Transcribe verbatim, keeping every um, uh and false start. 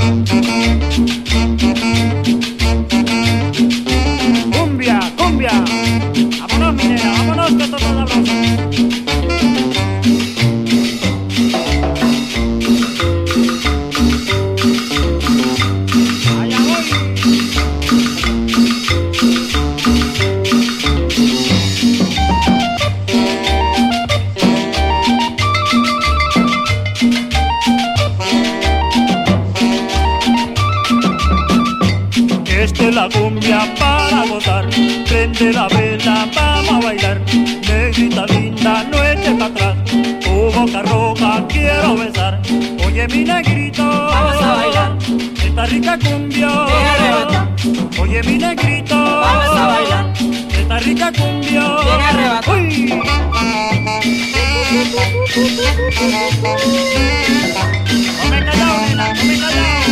Cumbia, cumbia. Vámonos, minera, vámonos, que esto está sabroso. Allá voy. Esta es la cumbia para gozar, prende la vela, vamos a bailar. Negrita linda, no eches para atrás, tu boca roja quiero besar. Oye mi negrito, vamos a bailar esta rica cumbia. Ven a arrebatar. Oye mi negrito, vamos a bailar esta rica cumbia. Ven a arrebatar. Uy. No me he callado, nena, no me he callado.